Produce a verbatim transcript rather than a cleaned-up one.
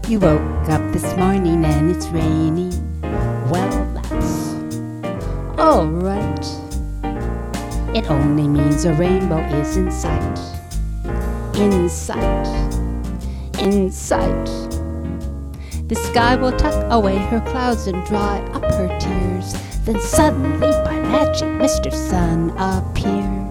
You woke up this morning and it's raining. Well, that's alright. It only means a rainbow is in sight. In sight. In sight. The sky will tuck away her clouds and dry up her tears. Then suddenly, by magic, Mister Sun appears.